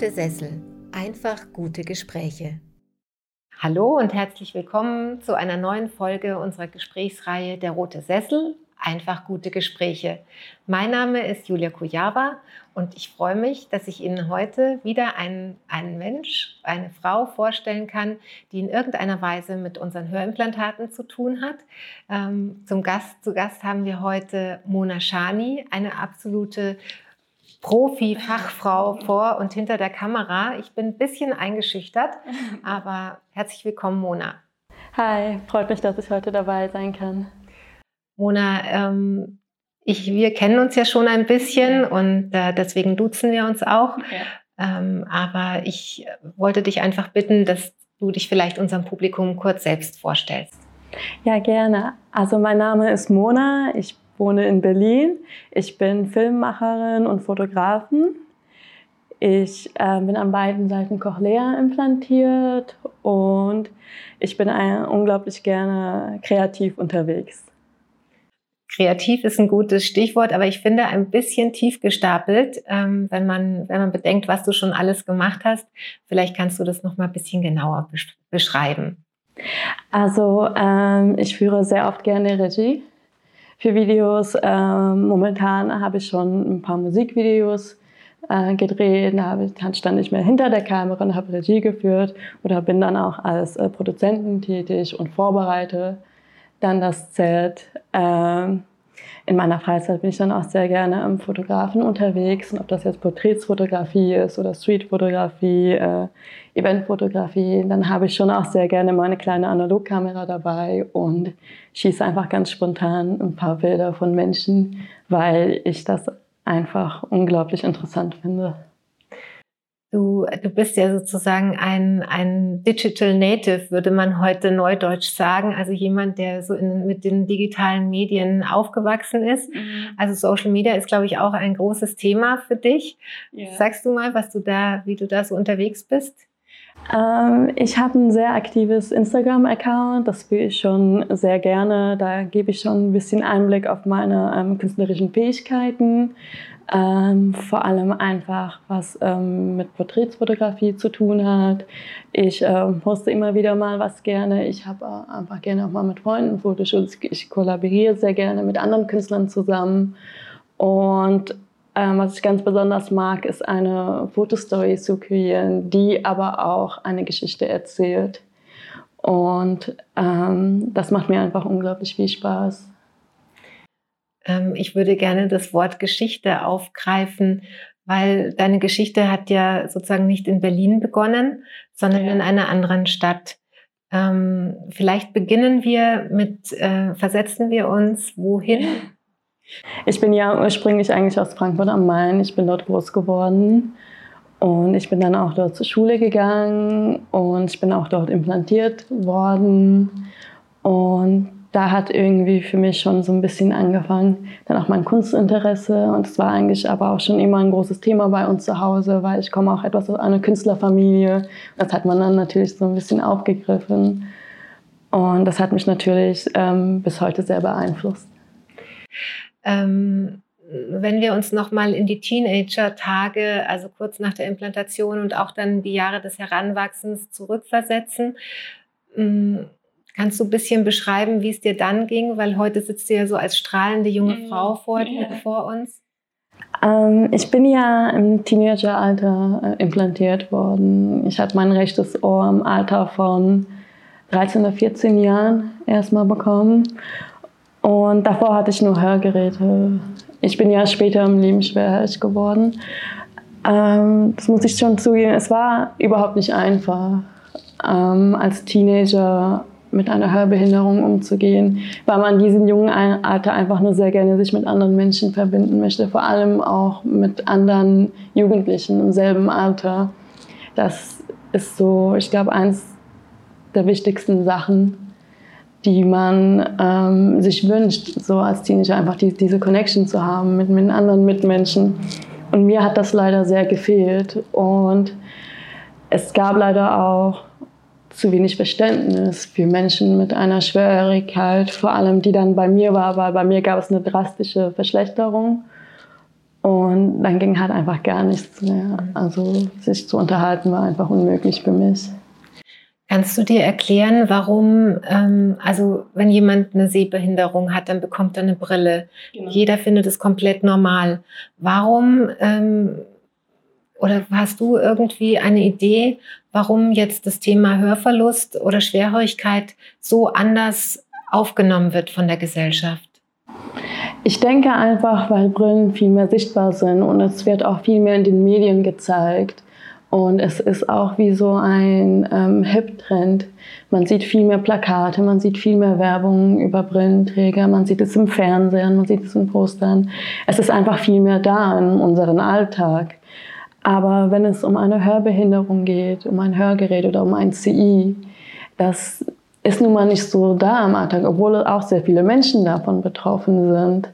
rote Sessel. Einfach gute Gespräche. Hallo und herzlich willkommen zu einer neuen Folge unserer Gesprächsreihe Der rote Sessel. Einfach gute Gespräche. Mein Name ist Julia Kujava und ich freue mich, dass ich Ihnen heute wieder einen Mensch, eine Frau vorstellen kann, die in irgendeiner Weise mit unseren Hörimplantaten zu tun hat. Zu Gast haben wir heute Mona Shani, eine absolute Profi-Fachfrau vor und hinter der Kamera. Ich bin ein bisschen eingeschüchtert, aber herzlich willkommen, Mona. Hi, freut mich, dass ich heute dabei sein kann. Mona, wir kennen uns ja schon ein bisschen und deswegen duzen wir uns auch. Ja. Aber ich wollte dich einfach bitten, dass du dich vielleicht unserem Publikum kurz selbst vorstellst. Ja, gerne. Also mein Name ist Mona, ich wohne in Berlin. Ich bin Filmemacherin und Fotografin. Ich bin an beiden Seiten Cochlea implantiert und ich bin unglaublich gerne kreativ unterwegs. Kreativ ist ein gutes Stichwort, aber ich finde ein bisschen tief gestapelt, wenn man bedenkt, was du schon alles gemacht hast. Vielleicht kannst du das noch mal ein bisschen genauer beschreiben. Also ich führe sehr oft gerne Regie für Videos. Momentan habe ich schon ein paar Musikvideos gedreht. Da stand ich mehr hinter der Kamera und habe Regie geführt oder bin dann auch als Produzentin tätig und vorbereite dann das Set. In meiner Freizeit bin ich dann auch sehr gerne am Fotografen unterwegs. Und ob das jetzt Porträtsfotografie ist oder Streetfotografie, Eventfotografie, dann habe ich schon auch sehr gerne meine kleine Analogkamera dabei und schieße einfach ganz spontan ein paar Bilder von Menschen, weil ich das einfach unglaublich interessant finde. Du bist ja sozusagen ein Digital Native, würde man heute neudeutsch sagen. Also jemand, der so mit den digitalen Medien aufgewachsen ist. Also Social Media ist, glaube ich, auch ein großes Thema für dich. Yeah. Sagst du mal, wie du da so unterwegs bist? Ich habe ein sehr aktives Instagram-Account, das führe ich schon sehr gerne. Da gebe ich schon ein bisschen Einblick auf meine künstlerischen Fähigkeiten. Vor allem einfach, was mit Porträtsfotografie zu tun hat. Ich poste immer wieder mal was gerne. Ich habe einfach gerne auch mal mit Freunden Fotoshoots. Ich kollaboriere sehr gerne mit anderen Künstlern zusammen. Und was ich ganz besonders mag, ist eine Fotostory zu kreieren, die aber auch eine Geschichte erzählt. Und das macht mir einfach unglaublich viel Spaß. Ich würde gerne das Wort Geschichte aufgreifen, weil deine Geschichte hat ja sozusagen nicht in Berlin begonnen, sondern in einer anderen Stadt. Vielleicht versetzen wir uns wohin? Ich bin ja ursprünglich eigentlich aus Frankfurt am Main. Ich bin dort groß geworden und ich bin dann auch dort zur Schule gegangen und ich bin auch dort implantiert worden. Und da hat irgendwie für mich schon so ein bisschen angefangen, dann auch mein Kunstinteresse. Und es war eigentlich aber auch schon immer ein großes Thema bei uns zu Hause, weil ich komme auch etwas aus einer Künstlerfamilie. Das hat man dann natürlich so ein bisschen aufgegriffen. Und das hat mich natürlich bis heute sehr beeinflusst. Wenn wir uns nochmal in die Teenager-Tage, also kurz nach der Implantation und auch dann die Jahre des Heranwachsens zurückversetzen, kannst du ein bisschen beschreiben, wie es dir dann ging? Weil heute sitzt du ja so als strahlende junge Frau vor uns. Ich bin ja im Teenageralter implantiert worden. Ich hatte mein rechtes Ohr im Alter von 13 oder 14 Jahren erstmal bekommen. Und davor hatte ich nur Hörgeräte. Ich bin ja später im Leben schwerhörig geworden. Das muss ich schon zugeben, es war überhaupt nicht einfach, als Teenager mit einer Hörbehinderung umzugehen, weil man in diesem jungen Alter einfach nur sehr gerne sich mit anderen Menschen verbinden möchte, vor allem auch mit anderen Jugendlichen im selben Alter. Das ist so, ich glaube, eins der wichtigsten Sachen, die man sich wünscht, so als Teenager einfach diese Connection zu haben mit anderen Mitmenschen. Und mir hat das leider sehr gefehlt. Und es gab leider auch zu wenig Verständnis für Menschen mit einer Schwerhörigkeit, vor allem die dann bei mir war, weil bei mir gab es eine drastische Verschlechterung. Und dann ging halt einfach gar nichts mehr. Also sich zu unterhalten war einfach unmöglich für mich. Kannst du dir erklären, warum, also wenn jemand eine Sehbehinderung hat, dann bekommt er eine Brille. Genau. Jeder findet es komplett normal. Warum, oder hast du irgendwie eine Idee, warum jetzt das Thema Hörverlust oder Schwerhörigkeit so anders aufgenommen wird von der Gesellschaft? Ich denke einfach, weil Brillen viel mehr sichtbar sind und es wird auch viel mehr in den Medien gezeigt. Und es ist auch wie so ein Hip-Trend. Man sieht viel mehr Plakate, man sieht viel mehr Werbung über Brillenträger, man sieht es im Fernsehen, man sieht es in Postern. Es ist einfach viel mehr da in unserem Alltag. Aber wenn es um eine Hörbehinderung geht, um ein Hörgerät oder um ein CI, das ist nun mal nicht so da im Alltag, obwohl auch sehr viele Menschen davon betroffen sind.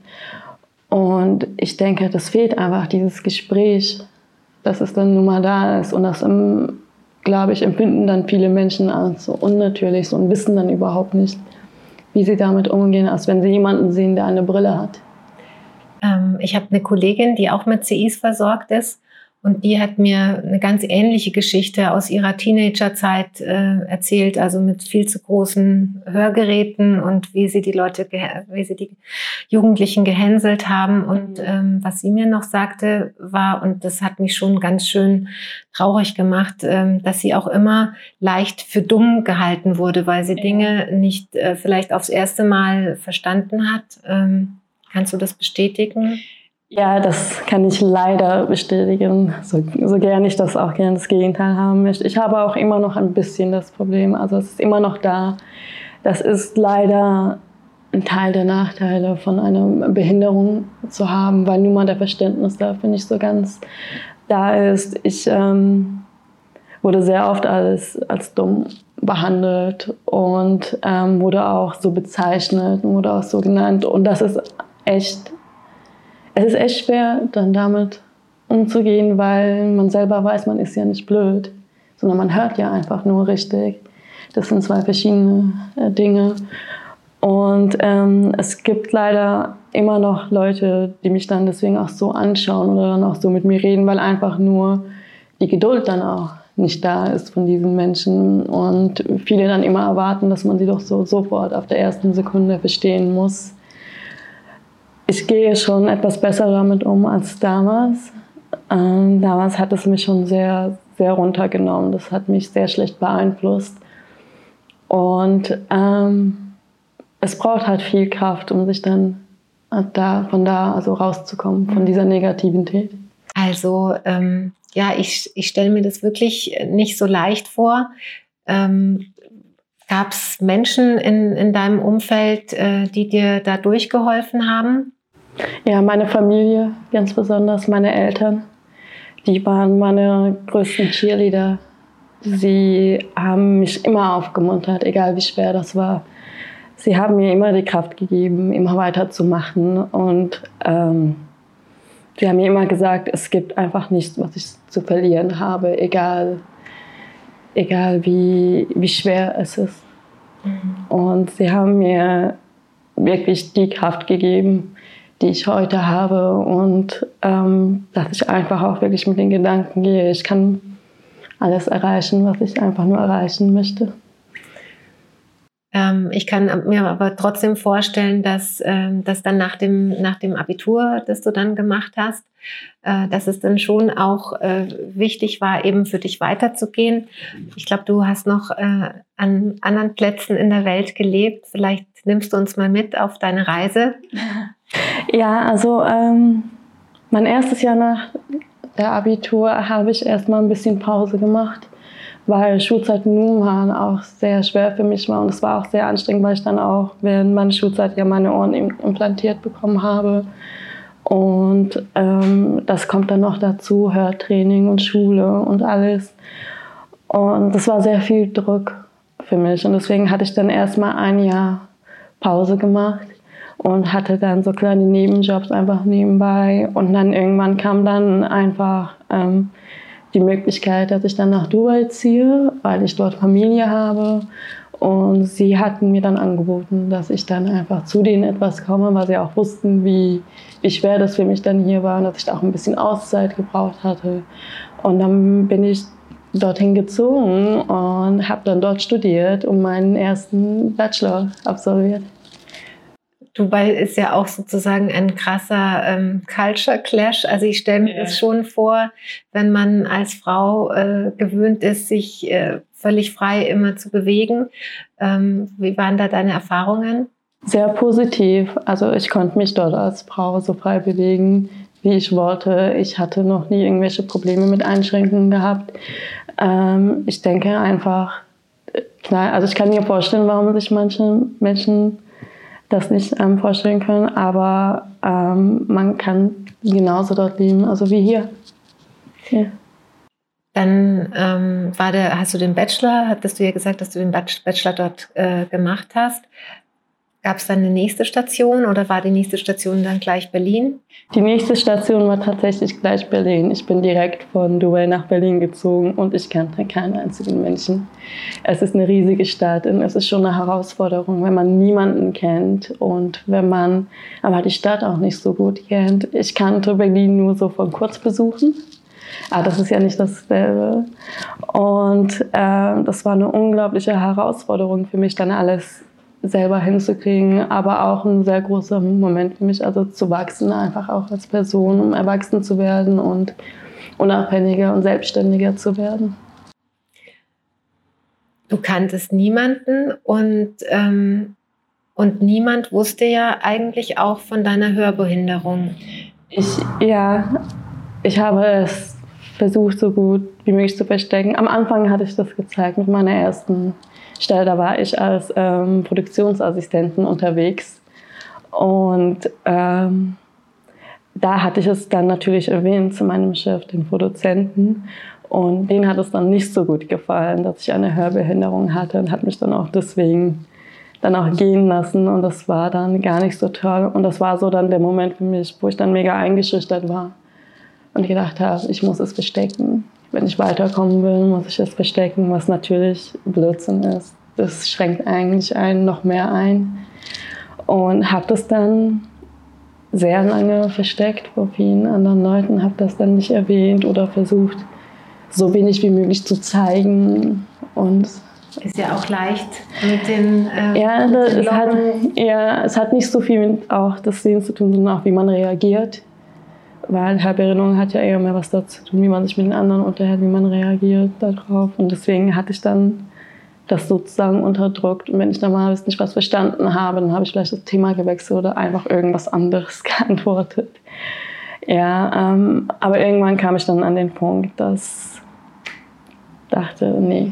Und ich denke, das fehlt einfach, dieses Gespräch, dass es dann nun mal da ist. Und das, glaube ich, empfinden dann viele Menschen als so unnatürlich so und wissen dann überhaupt nicht, wie sie damit umgehen, als wenn sie jemanden sehen, der eine Brille hat. Ich habe eine Kollegin, die auch mit CIs versorgt ist. Und die hat mir eine ganz ähnliche Geschichte aus ihrer Teenagerzeit erzählt, also mit viel zu großen Hörgeräten und wie sie die Jugendlichen gehänselt haben. Und was sie mir noch sagte, war, und das hat mich schon ganz schön traurig gemacht, dass sie auch immer leicht für dumm gehalten wurde, weil sie Dinge nicht vielleicht aufs erste Mal verstanden hat. Kannst du das bestätigen? Ja, das kann ich leider bestätigen, so gerne ich das auch gerne das Gegenteil haben möchte. Ich habe auch immer noch ein bisschen das Problem, also es ist immer noch da. Das ist leider ein Teil der Nachteile von einer Behinderung zu haben, weil nun mal der Verständnis dafür nicht so ganz da ist. Ich wurde sehr oft als dumm behandelt und wurde auch so bezeichnet, wurde auch so genannt und das ist echt... Es ist echt schwer, dann damit umzugehen, weil man selber weiß, man ist ja nicht blöd, sondern man hört ja einfach nur richtig. Das sind zwei verschiedene Dinge. Und es gibt leider immer noch Leute, die mich dann deswegen auch so anschauen oder dann auch so mit mir reden, weil einfach nur die Geduld dann auch nicht da ist von diesen Menschen. Und viele dann immer erwarten, dass man sie doch so sofort auf der ersten Sekunde verstehen muss. Ich gehe schon etwas besser damit um als damals. Damals hat es mich schon sehr, sehr runtergenommen. Das hat mich sehr schlecht beeinflusst. Und es braucht halt viel Kraft, um sich dann von da also rauszukommen, von dieser Negativität. Also ja, ich stelle mir das wirklich nicht so leicht vor. Gab es Menschen in deinem Umfeld, die dir da durchgeholfen haben? Ja, meine Familie, ganz besonders meine Eltern, die waren meine größten Cheerleader. Sie haben mich immer aufgemuntert, egal wie schwer das war. Sie haben mir immer die Kraft gegeben, immer weiterzumachen. Und sie haben mir immer gesagt, es gibt einfach nichts, was ich zu verlieren habe, egal wie schwer es ist. Und sie haben mir wirklich die Kraft gegeben, die ich heute habe und dass ich einfach auch wirklich mit den Gedanken gehe, ich kann alles erreichen, was ich einfach nur erreichen möchte. Ich kann mir aber trotzdem vorstellen, dass dann nach dem Abitur, das du dann gemacht hast, dass es dann schon auch wichtig war, eben für dich weiterzugehen. Ich glaube, du hast noch an anderen Plätzen in der Welt gelebt. Vielleicht nimmst du uns mal mit auf deine Reise. Ja, also mein erstes Jahr nach der Abitur habe ich erstmal ein bisschen Pause gemacht, weil Schulzeiten nun mal auch sehr schwer für mich war und es war auch sehr anstrengend, weil ich dann auch während meiner Schulzeit ja meine Ohren implantiert bekommen habe. Und das kommt dann noch dazu, Hörtraining und Schule und alles. Und das war sehr viel Druck für mich und deswegen hatte ich dann erstmal ein Jahr Pause gemacht und hatte dann so kleine Nebenjobs einfach nebenbei. Und dann irgendwann kam dann einfach die Möglichkeit, dass ich dann nach Dubai ziehe, weil ich dort Familie habe. Und sie hatten mir dann angeboten, dass ich dann einfach zu denen etwas komme, weil sie auch wussten, wie schwer das für mich dann hier war und dass ich da auch ein bisschen Auszeit gebraucht hatte. Und dann bin ich dorthin gezogen und habe dann dort studiert und meinen ersten Bachelor absolviert. Dubai ist ja auch sozusagen ein krasser Culture Clash. Also ich stelle mir das schon vor, wenn man als Frau gewöhnt ist, sich völlig frei immer zu bewegen. Wie waren da deine Erfahrungen? Sehr positiv. Also ich konnte mich dort als Frau so frei bewegen, wie ich wollte. Ich hatte noch nie irgendwelche Probleme mit Einschränkungen gehabt. Ich denke einfach, also ich kann mir vorstellen, warum sich manche Menschen das nicht vorstellen können, aber man kann genauso dort leben, also wie hier. Ja. Dann hast du den Bachelor, hattest du ja gesagt, dass du den Bachelor dort gemacht hast. Gab es dann eine nächste Station oder war die nächste Station dann gleich Berlin? Die nächste Station war tatsächlich gleich Berlin. Ich bin direkt von Dubai nach Berlin gezogen und ich kannte keinen einzigen Menschen. Es ist eine riesige Stadt und es ist schon eine Herausforderung, wenn man niemanden kennt und wenn man aber die Stadt auch nicht so gut kennt. Ich kannte Berlin nur so von Kurzbesuchen. Aber das ist ja nicht dasselbe. Und das war eine unglaubliche Herausforderung für mich, dann alles selber hinzukriegen, aber auch ein sehr großer Moment für mich, also zu wachsen, einfach auch als Person, um erwachsen zu werden und unabhängiger und selbstständiger zu werden. Du kanntest niemanden und niemand wusste ja eigentlich auch von deiner Hörbehinderung. Ich habe es versucht, so gut wie möglich zu verstecken. Am Anfang hatte ich das gezeigt mit meiner ersten Stelle. Da war ich als Produktionsassistentin unterwegs. Und da hatte ich es dann natürlich erwähnt zu meinem Chef, den Produzenten. Und denen hat es dann nicht so gut gefallen, dass ich eine Hörbehinderung hatte und hat mich dann auch deswegen dann auch gehen lassen. Und das war dann gar nicht so toll. Und das war so dann der Moment für mich, wo ich dann mega eingeschüchtert war. Und ich gedacht habe, ich muss es verstecken. Wenn ich weiterkommen will, muss ich es verstecken, was natürlich Blödsinn ist. Das schränkt eigentlich einen noch mehr ein. Und habe das dann sehr lange versteckt vor vielen anderen Leuten, habe das dann nicht erwähnt oder versucht, so wenig wie möglich zu zeigen. Und ist ja auch leicht mit den es hat nicht so viel mit auch das Sehen zu tun, sondern auch wie man reagiert. Weil Hörbehinderung hat ja eher mehr was dazu zu tun, wie man sich mit den anderen unterhält, wie man reagiert darauf. Und deswegen hatte ich dann das sozusagen unterdrückt. Und wenn ich dann mal nicht was verstanden habe, dann habe ich vielleicht das Thema gewechselt oder einfach irgendwas anderes geantwortet. Ja, aber irgendwann kam ich dann an den Punkt, dass ich dachte, nee.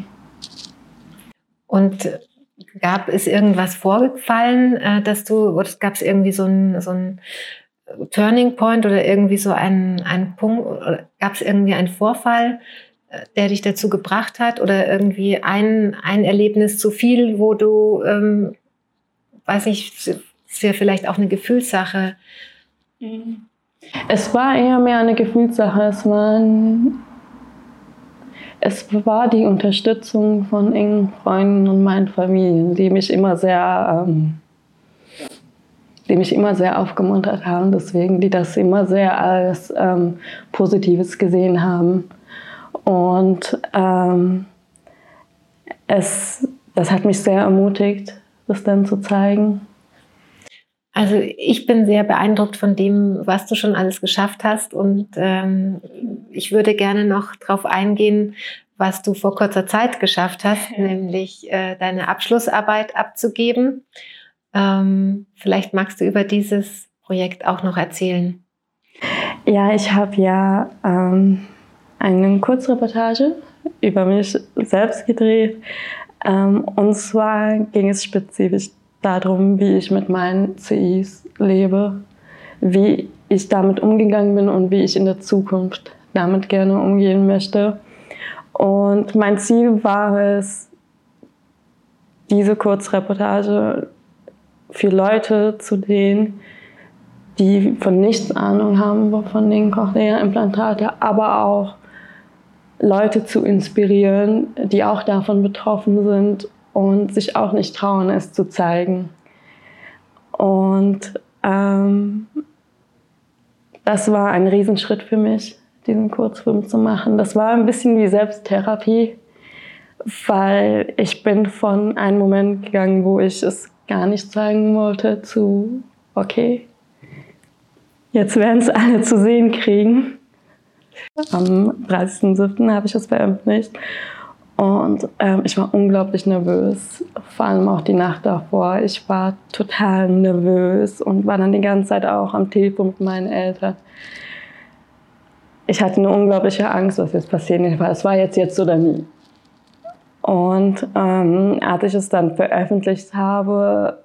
Und ist irgendwas vorgefallen, gab es irgendwie so ein Turning Point oder irgendwie so ein Punkt, oder gab es irgendwie einen Vorfall, der dich dazu gebracht hat oder irgendwie ein Erlebnis zu viel, wo du, weiß nicht, ist ja vielleicht auch eine Gefühlssache. Es war eher mehr eine Gefühlssache. Es war die Unterstützung von engen Freunden und meinen Familien, die mich immer sehr aufgemuntert haben, deswegen, die das immer sehr als Positives gesehen haben. Und das hat mich sehr ermutigt, das dann zu zeigen. Also ich bin sehr beeindruckt von dem, was du schon alles geschafft hast und ich würde gerne noch darauf eingehen, was du vor kurzer Zeit geschafft hast, nämlich deine Abschlussarbeit abzugeben. Vielleicht magst du über dieses Projekt auch noch erzählen. Ja, ich habe ja eine Kurzreportage über mich selbst gedreht. Und zwar ging es spezifisch darum, wie ich mit meinen CIs lebe, wie ich damit umgegangen bin und wie ich in der Zukunft damit gerne umgehen möchte. Und mein Ziel war es, diese Kurzreportage für Leute zu drehen, die von nichts Ahnung haben von den Cochlea-Implantate, aber auch Leute zu inspirieren, die auch davon betroffen sind und sich auch nicht trauen, es zu zeigen. Und das war ein Riesenschritt für mich, diesen Kurzfilm zu machen. Das war ein bisschen wie Selbsttherapie, weil ich bin von einem Moment gegangen, wo ich es gar nicht zeigen wollte, zu, okay, jetzt werden es alle zu sehen kriegen. Am 30.07. habe ich es veröffentlicht und ich war unglaublich nervös, vor allem auch die Nacht davor. Ich war total nervös und war dann die ganze Zeit auch am Telefon mit meinen Eltern. Ich hatte eine unglaubliche Angst, was jetzt passieren wird. Es war jetzt oder nie. Und als ich es dann veröffentlicht habe,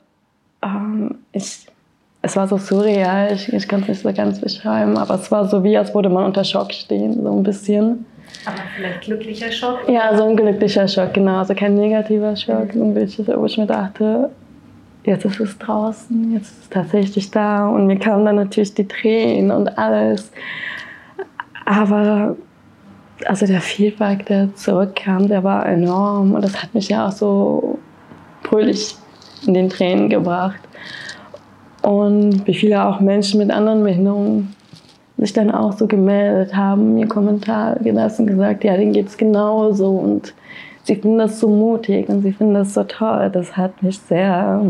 es war so surreal, ich kann es nicht so ganz beschreiben, aber es war so wie, als würde man unter Schock stehen, so ein bisschen. Aber vielleicht glücklicher Schock? Ja, so ein glücklicher Schock, genau. Also kein negativer Schock, wo ich mir dachte, jetzt ist es draußen, jetzt ist es tatsächlich da. Und mir kamen dann natürlich die Tränen und alles. Aber also der Feedback, der zurückkam, der war enorm. Und das hat mich ja auch so fröhlich in den Tränen gebracht. Und wie viele auch Menschen mit anderen Behinderungen sich dann auch so gemeldet haben, mir Kommentare gelassen und gesagt, ja, denen geht's genauso und sie finden das so mutig und sie finden das so toll. Das hat mich sehr,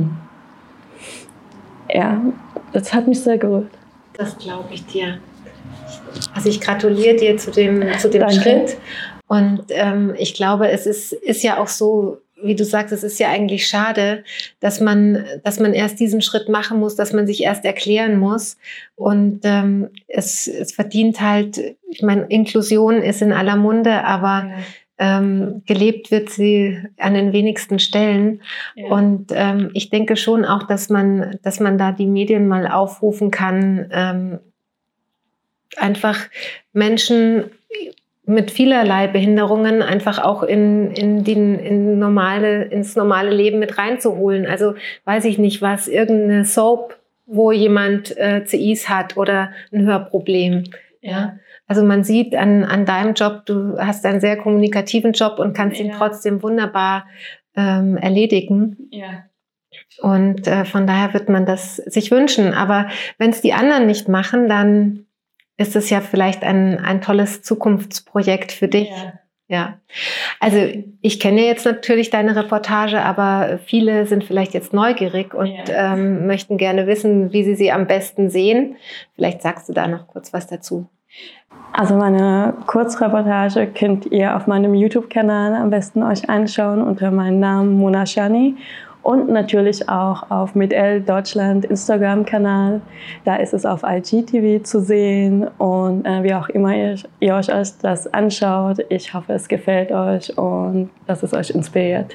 das hat mich sehr gerührt. Das glaube ich dir. Also ich gratuliere dir zu dem Schritt und ich glaube, es ist ja auch so, wie du sagst, es ist ja eigentlich schade, dass man erst diesen Schritt machen muss, dass man sich erst erklären muss. Und es verdient halt, ich meine, Inklusion ist in aller Munde, aber gelebt wird sie an den wenigsten Stellen. Ja. Und ich denke schon auch, dass man da die Medien mal aufrufen kann, einfach Menschen mit vielerlei Behinderungen einfach auch ins normale Leben mit reinzuholen. Also weiß ich nicht was, irgendeine Soap, wo jemand CIs hat oder ein Hörproblem. Ja. Also man sieht an deinem Job, du hast einen sehr kommunikativen Job und kannst ihn trotzdem wunderbar erledigen. Ja. Und von daher wird man das sich wünschen. Aber wenn es die anderen nicht machen, dann ist es ja vielleicht ein tolles Zukunftsprojekt für dich. Ja. Also ich kenne jetzt natürlich deine Reportage, aber viele sind vielleicht jetzt neugierig und möchten gerne wissen, wie sie am besten sehen. Vielleicht sagst du da noch kurz was dazu. Also meine Kurzreportage könnt ihr auf meinem YouTube-Kanal am besten euch anschauen unter meinem Namen Mona Shani. Und natürlich auch auf Mit-El Deutschland Instagram-Kanal. Da ist es auf IGTV zu sehen. Und wie auch immer ihr euch das anschaut, ich hoffe, es gefällt euch und dass es euch inspiriert.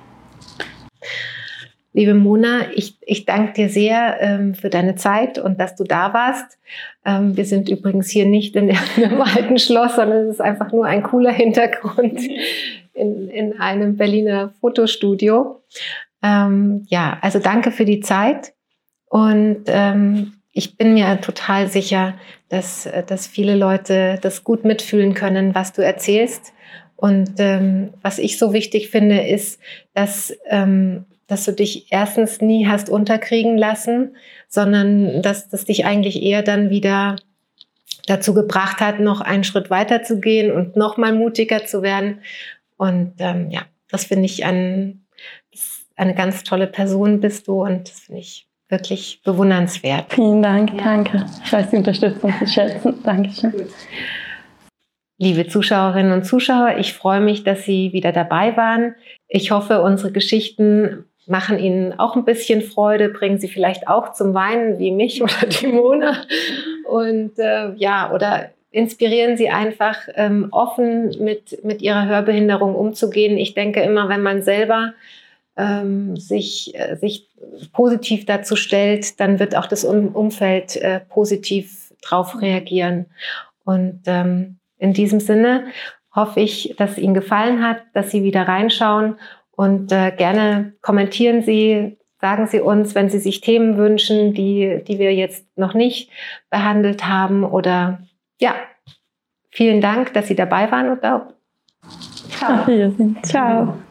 Liebe Mona, ich danke dir sehr für deine Zeit und dass du da warst. Wir sind übrigens hier nicht in einem alten Schloss, sondern es ist einfach nur ein cooler Hintergrund in einem Berliner Fotostudio. Also danke für die Zeit und ich bin mir total sicher, dass viele Leute das gut mitfühlen können, was du erzählst. Und was ich so wichtig finde, ist, dass du dich erstens nie hast unterkriegen lassen, sondern dass das dich eigentlich eher dann wieder dazu gebracht hat, noch einen Schritt weiter zu gehen und noch mal mutiger zu werden. Und das finde ich eine ganz tolle Person bist du und das finde ich wirklich bewundernswert. Vielen Dank, danke. Ich weiß die Unterstützung zu schätzen. Dankeschön. Gut. Liebe Zuschauerinnen und Zuschauer, ich freue mich, dass Sie wieder dabei waren. Ich hoffe, unsere Geschichten machen Ihnen auch ein bisschen Freude, bringen Sie vielleicht auch zum Weinen wie mich oder die Mona und oder inspirieren Sie einfach offen mit Ihrer Hörbehinderung umzugehen. Ich denke immer, wenn man selber sich positiv dazu stellt, dann wird auch das Umfeld positiv drauf reagieren. Und in diesem Sinne hoffe ich, dass es Ihnen gefallen hat, dass Sie wieder reinschauen und gerne kommentieren Sie, sagen Sie uns, wenn Sie sich Themen wünschen, die wir jetzt noch nicht behandelt haben oder vielen Dank, dass Sie dabei waren und auch ciao. Ciao.